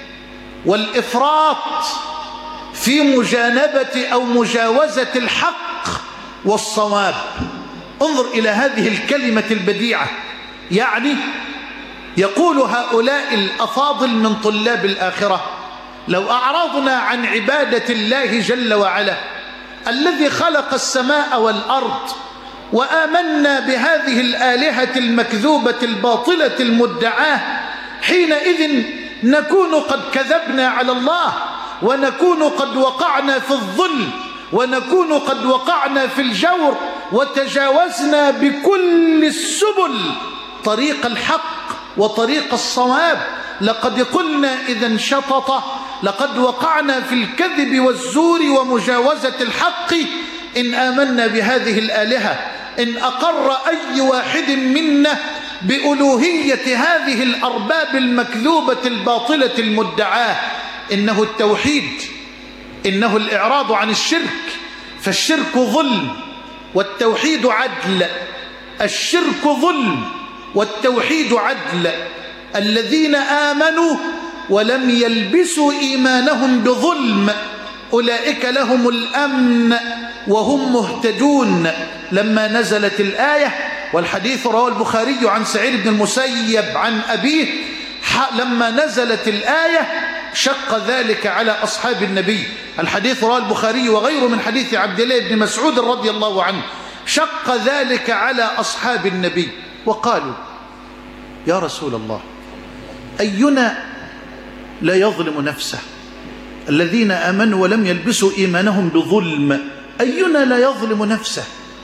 [SPEAKER 1] والإفراط في مجانبة أو مجاوزة الحق والصواب. انظر إلى هذه الكلمة البديعة. يعني يقول هؤلاء الأفاضل من طلاب الآخرة: لو أعرضنا عن عبادة الله جل وعلا الذي خلق السماء والأرض وآمنا بهذه الآلهة المكذوبة الباطلة المدعاة، حينئذ نكون قد كذبنا على الله، ونكون قد وقعنا في الظلم، ونكون قد وقعنا في الجور، وتجاوزنا بكل السبل طريق الحق وطريق الصواب. لقد قلنا إذا شطط، لقد وقعنا في الكذب والزور ومجاوزة الحق إن آمنا بهذه الآلهة، إن أقر أي واحد منا بألوهية هذه الأرباب المكذوبة الباطلة المدعاة. إنه التوحيد، إنه الإعراض عن الشرك، فالشرك ظلم والتوحيد عدل. الشرك ظلم والتوحيد عدل. الذين آمنوا ولم يلبسوا إيمانهم بظلم أولئك لهم الأمن وهم مهتدون. لما نزلت الآية، والحديث رواه البخاري عن سعيد بن المسيب عن أبيه، لما نزلت الآية شق ذلك على أصحاب النبي. الحديث رواه البخاري وغيره من حديث عبد الله بن مسعود رضي الله عنه. شق ذلك على أصحاب النبي وقالوا: يا رسول الله، أينا لا يظلم نفسه؟ الذين آمنوا ولم يلبسوا إيمانهم بظلم، أينا لا يظلم نفسه؟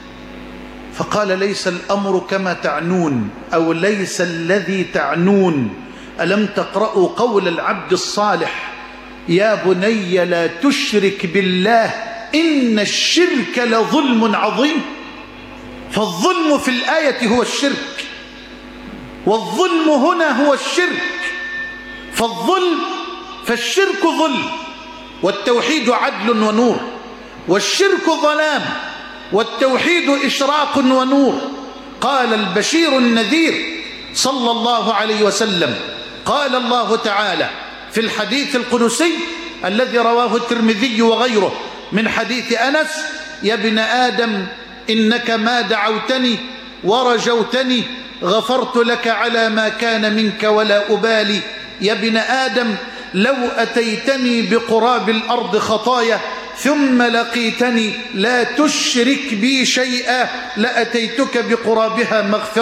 [SPEAKER 1] فقال: ليس الأمر كما تعنون، أو ليس الذي تعنون. ألم تقرأوا قول العبد الصالح: يا بني لا تشرك بالله إن الشرك لظلم عظيم؟ فالظلم في الآية هو الشرك، والظلم هنا هو الشرك. فالشرك ظلم، والتوحيد عدل ونور، والشرك ظلام، والتوحيد إشراق ونور. قال البشير النذير صلى الله عليه وسلم. قال الله تعالى في الحديث القدسي الذي رواه الترمذي وغيره من حديث أنس: يا ابن آدم إنك ما دعوتني ورجوتني غفرت لك على ما كان منك ولا أبالي. يا ابن آدم لو أتيتني بقراب الأرض خطايا ثم لقيتني لا تشرك بي شيئا لأتيتك بقرابها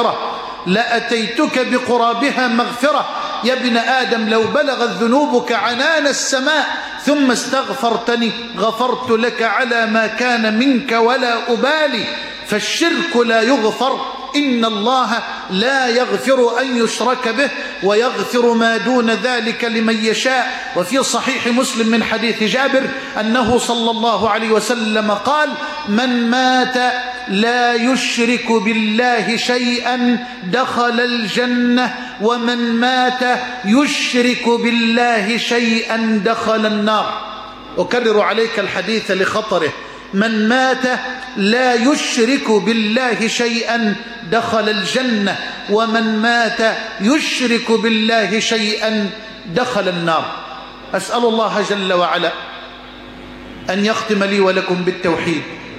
[SPEAKER 1] مغفرة. يا ابن آدم لو بلغت ذنوبك عنان السماء ثم استغفرتني غفرت لك على ما كان منك ولا أبالي. فالشرك لا يغفر، إن الله لا يغفر أن يشرك به ويغفر ما دون ذلك لمن يشاء. وفي صحيح مسلم من حديث جابر أنه صلى الله عليه وسلم قال: من مات لا يشرك بالله شيئا دخل الجنة، ومن مات يشرك بالله شيئا دخل النار. أكرر عليك الحديث لخطره: من مات لا يشرك بالله شيئا دخل الجنة، ومن مات يشرك بالله شيئا دخل النار. أسأل الله جل وعلا أن يختم لي ولكم بالتوحيد،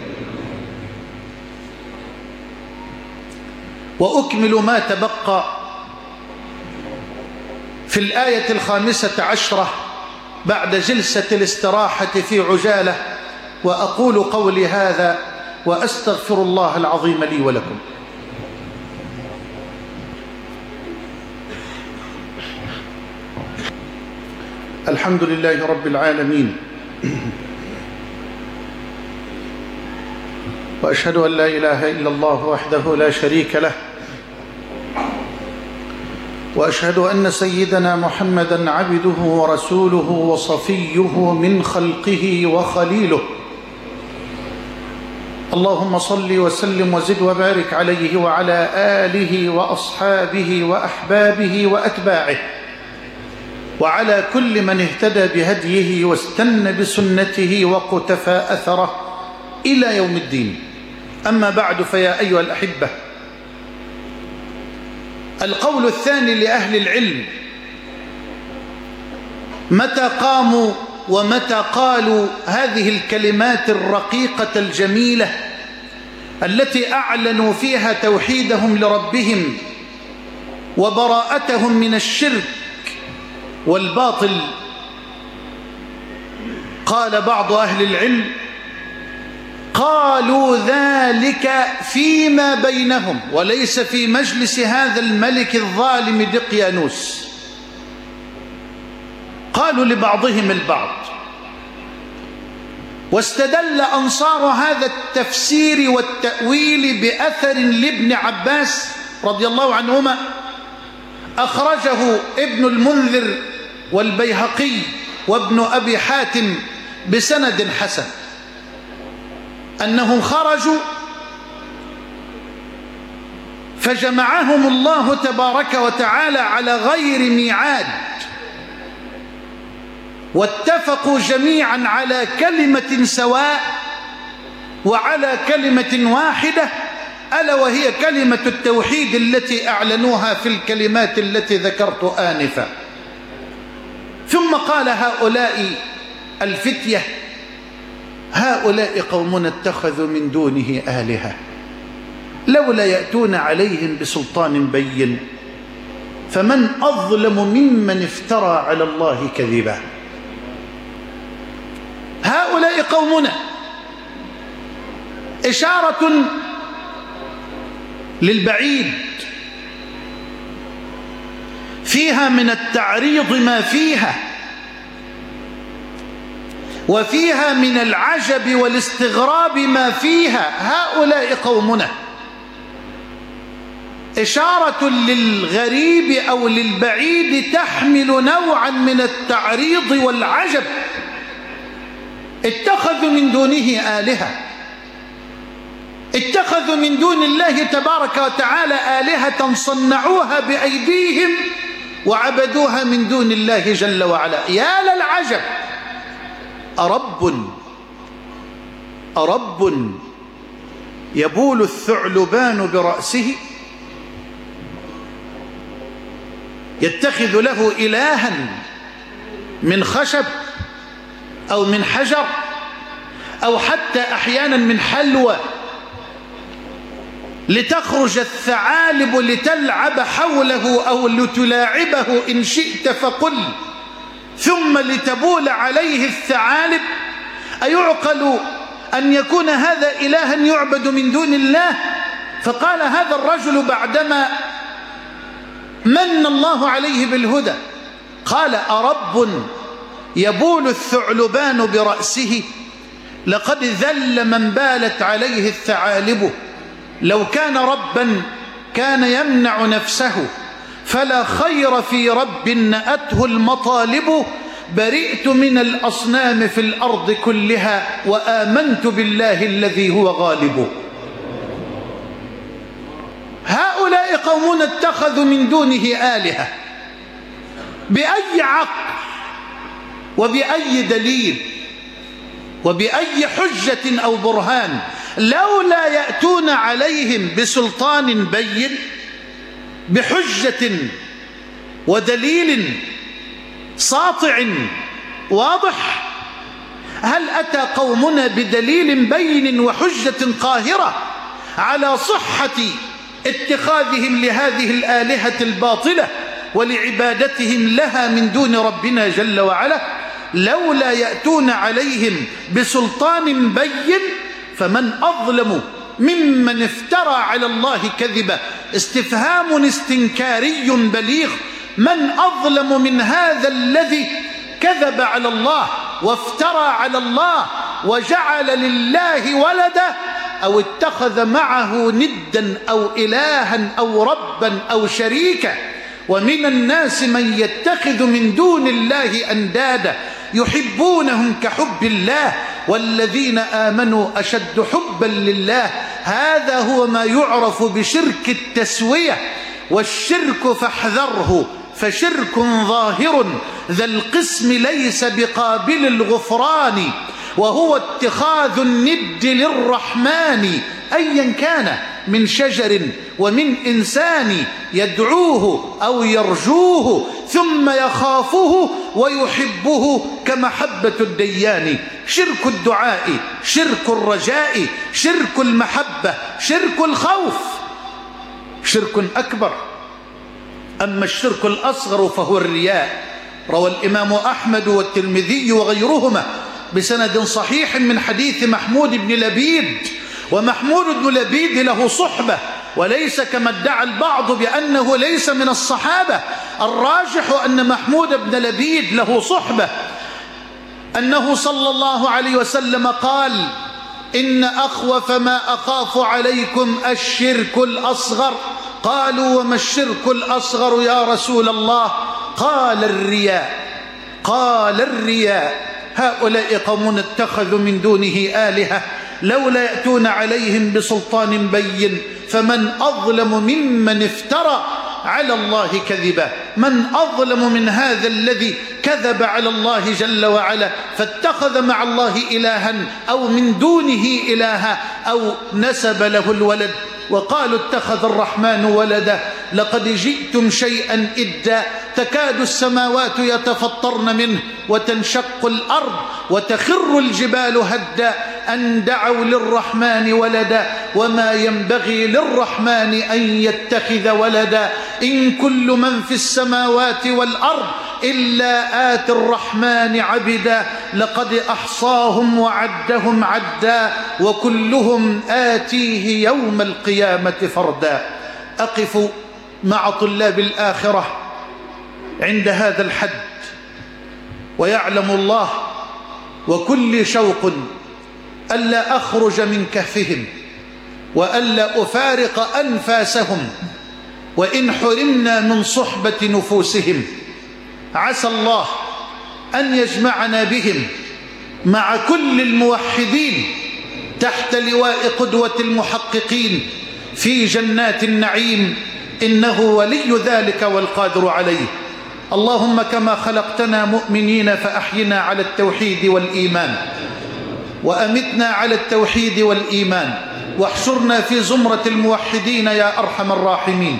[SPEAKER 1] وأكمل ما تبقى في الآية 15 بعد جلسة الاستراحة في عجالة، وأقول قولي هذا وأستغفر الله العظيم لي ولكم. الحمد لله رب العالمين، وأشهد أن لا إله إلا الله وحده لا شريك له، وأشهد أن سيدنا محمدا عبده ورسوله وصفيه من خلقه وخليله. اللهم صل وسلم وزد وبارك عليه وعلى آله وأصحابه وأحبابه وأتباعه، وعلى كل من اهتدى بهديه واستنى بسنته وقتفى أثره إلى يوم الدين. أما بعد، فيا أيها الأحبة، القول الثاني لأهل العلم متى قاموا ومتى قالوا هذه الكلمات الرقيقة الجميلة التي أعلنوا فيها توحيدهم لربهم وبراءتهم من الشرك والباطل. قال بعض أهل العلم: قالوا ذلك فيما بينهم وليس في مجلس هذا الملك الظالم دقيانوس. قالوا لبعضهم البعض. واستدل أنصار هذا التفسير والتأويل بأثر لابن عباس رضي الله عنهما، أخرجه ابن المنذر والبيهقي وابن أبي حاتم بسند حسن، أنهم خرجوا فجمعهم الله تبارك وتعالى على غير ميعاد، واتفقوا جميعا على كلمة سواء وعلى كلمة واحدة، ألا وهي كلمة التوحيد التي أعلنوها في الكلمات التي ذكرت آنفا. ثم قال هؤلاء الفتية: هؤلاء قومنا اتخذوا من دونه آلهة لولا يأتون عليهم بسلطان بين فمن أظلم ممن افترى على الله كذبا. هؤلاء قومنا إشارة للبعيد، فيها من التعريض ما فيها، وفيها من العجب والاستغراب ما فيها. هؤلاء قومنا إشارة للغريب أو للبعيد تحمل نوعا من التعريض والعجب. اتخذوا من دونه آلهة، اتخذوا من دون الله تبارك وتعالى آلهة صنعوها بأيديهم وعبدوها من دون الله جل وعلا. يا للعجب! أرب يبول الثعلبان برأسه؟ يتخذ له إلها من خشب أو من حجر أو حتى أحيانا من حلوى، لتخرج الثعالب لتلعب حوله أو لتلاعبه إن شئت فقل، ثم لتبول عليه الثعالب. أيعقل أن يكون هذا إلها يعبد من دون الله؟ فقال هذا الرجل بعدما من الله عليه بالهدى، قال: أرب يبول الثعلبان برأسه؟ لقد ذل من بالت عليه الثعالب. لو كان ربا كان يمنع نفسه، فلا خير في رب نأته المطالب. برئت من الأصنام في الأرض كلها، وآمنت بالله الذي هو غالب. هؤلاء قومون اتخذوا من دونه آلهة. بأي عقل وبأي دليل وبأي حجة أو برهان؟ لولا يأتون عليهم بسلطان بين، بحجة ودليل ساطع واضح. هل أتى قومنا بدليل بين وحجة قاهرة على صحة اتخاذهم لهذه الآلهة الباطلة ولعبادتهم لها من دون ربنا جل وعلا؟ لولا يأتون عليهم بسلطان بين، فمن أظلم ممن افترى على الله كذبا. استفهام استنكاري بليغ. من أظلم من هذا الذي كذب على الله وافترى على الله وجعل لله ولدا أو اتخذ معه ندا أو إلها أو ربا أو شريكا؟ ومن الناس من يتخذ من دون الله أندادا يحبونهم كحب الله والذين آمنوا أشد حبا لله. هذا هو ما يعرف بشرك التسوية، والشرك فاحذره فشرك ظاهر ذا القسم ليس بقابل الغفران، وهو اتخاذ الند للرحمن أيا كان من شجر ومن إنسان يدعوه أو يرجوه ثم يخافه ويحبه كمحبة الديان. شرك الدعاء، شرك الرجاء، شرك المحبة، شرك الخوف شرك أكبر. أما الشرك الأصغر فهو الرياء. روى الإمام أحمد والترمذي وغيرهما بسند صحيح من حديث محمود بن لبيد. ومحمود بن لبيد له صحبة، وليس كما ادعى البعض بأنه ليس من الصحابة. الراجح أن محمود بن لبيد له صحبة، أنه صلى الله عليه وسلم قال: إن أخوف ما أخاف عليكم الشرك الأصغر. قالوا: وما الشرك الأصغر يا رسول الله؟ قال: الرياء. قال: الرياء. هؤلاء قوم اتخذوا من دونه آلهة لولا يأتون عليهم بسلطان بين، فمن أظلم ممن افترى على الله كذبا. من أظلم من هذا الذي كذب على الله جل وعلا فاتخذ مع الله إلها أو من دونه إلها أو نسب له الولد. وقالوا: اتخذ الرحمن ولدا لقد جئتم شيئا إدا تكاد السماوات يتفطرن منه وتنشق الأرض وتخر الجبال هدا أن دعوا للرحمن ولدا وما ينبغي للرحمن أن يتخذ ولدا إن كل من في السماوات والأرض إلا آتي الرحمن عبدا لقد أحصاهم وعدهم عدا وكلهم آتيه يوم القيامة فردا. أقف مع طلاب الآخرة عند هذا الحد، ويعلم الله وكل شوق ألا أخرج من كهفهم وألا أفارق أنفاسهم وإن حرمنا من صحبة نفوسهم. عسى الله أن يجمعنا بهم مع كل الموحدين تحت لواء قدوة المحققين في جنات النعيم، إنه ولي ذلك والقادر عليه. اللهم كما خلقتنا مؤمنين فأحينا على التوحيد والإيمان، وأمتنا على التوحيد والإيمان، واحشرنا في زمرة الموحدين يا أرحم الراحمين.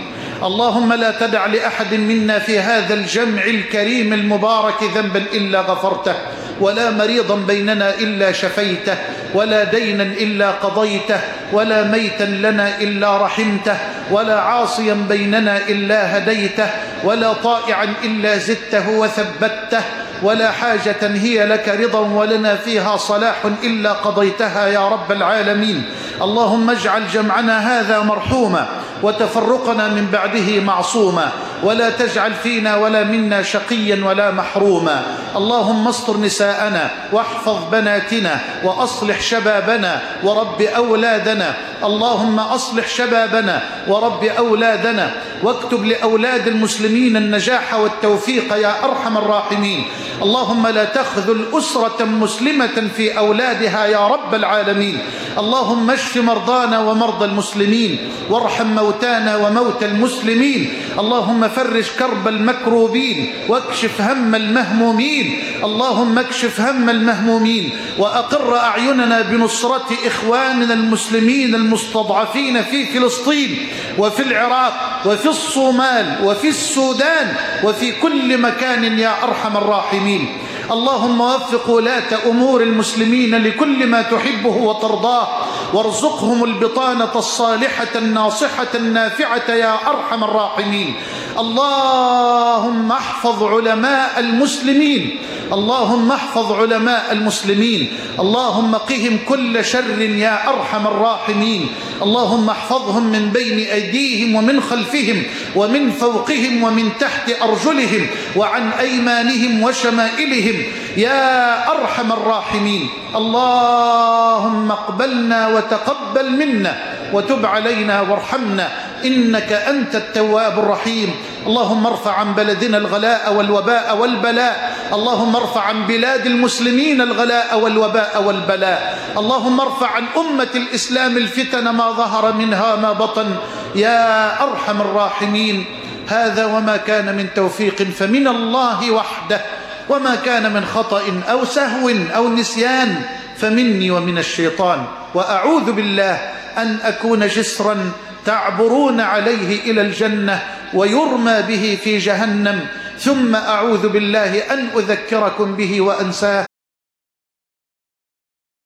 [SPEAKER 1] اللهم لا تدع لأحد منا في هذا الجمع الكريم المبارك ذنبا إلا غفرته، ولا مريضا بيننا إلا شفيته، ولا دينا إلا قضيته، ولا ميتا لنا إلا رحمته، ولا عاصيا بيننا إلا هديته، ولا طائعا إلا زدته وثبته، ولا حاجة هي لك رضا ولنا فيها صلاح إلا قضيتها يا رب العالمين. اللهم اجعل جمعنا هذا مرحوما وتفرقنا من بعده معصوما، ولا تجعل فينا ولا منا شقيا ولا محروما. اللهم استر نساءنا واحفظ بناتنا وأصلح شبابنا ورب أولادنا. اللهم أصلح شبابنا ورب أولادنا، واكتب لأولاد المسلمين النجاح والتوفيق يا أرحم الراحمين. اللهم لا تخذل أسرة مسلمة في أولادها يا رب العالمين. اللهم اشف مرضانا ومرضى المسلمين، وارحم موتانا وموتى المسلمين. اللهم فرج كرب المكروبين واكشف هم المهمومين. اللهم اكشف هم المهمومين، وأقر أعيننا بنصرة إخواننا المسلمين المستضعفين في فلسطين وفي العراق وفي الصومال وفي السودان وفي كل مكان يا أرحم الراحمين. اللهم وفق ولاة أمور المسلمين لكل ما تحبه وترضاه، وارزقهم البطانة الصالحة الناصحة النافعة يا أرحم الراحمين. اللهم احفظ علماء المسلمين، اللهم احفظ علماء المسلمين. اللهم قهم كل شر يا أرحم الراحمين. اللهم احفظهم من بين أيديهم ومن خلفهم ومن فوقهم ومن تحت أرجلهم وعن أيمانهم وشمائلهم يا أرحم الراحمين. اللهم اقبلنا وتقبل منا وتب علينا وارحمنا إنك أنت التواب الرحيم. اللهم ارفع عن بلدنا الغلاء والوباء والبلاء. اللهم ارفع عن بلاد المسلمين الغلاء والوباء والبلاء. اللهم ارفع عن أمة الإسلام الفتن ما ظهر منها ما بطن يا أرحم الراحمين. هذا وما كان من توفيق فمن الله وحده، وما كان من خطأ أو سهو أو نسيان فمني ومن الشيطان. وأعوذ بالله أن أكون جسرا تعبرون عليه إلى الجنة ويرمى به في جهنم، ثم أعوذ بالله أن أذكركم به وأنساه.